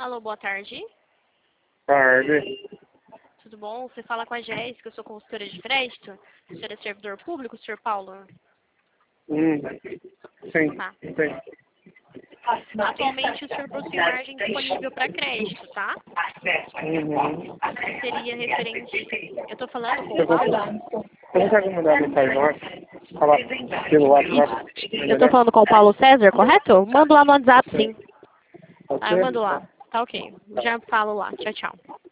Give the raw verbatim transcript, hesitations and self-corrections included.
Alô, boa tarde. Tarde. Tudo bom? Você fala com a Jéssica, eu sou consultora de crédito. O senhor é servidor público, senhor Paulo? Hum, sim, Tá. sim. Atualmente o senhor possui margem disponível para crédito, tá? Uhum. Seria referente... Eu estou falando com Você o Paulo? consegue, você consegue mandar mensagem no WhatsApp? Falar pelo WhatsApp? Eu estou falando com o Paulo César, correto? Mando lá no WhatsApp, sim. Pode Tá, eu ser? mando lá. Tá ok. Já falo lá. Tchau, tchau.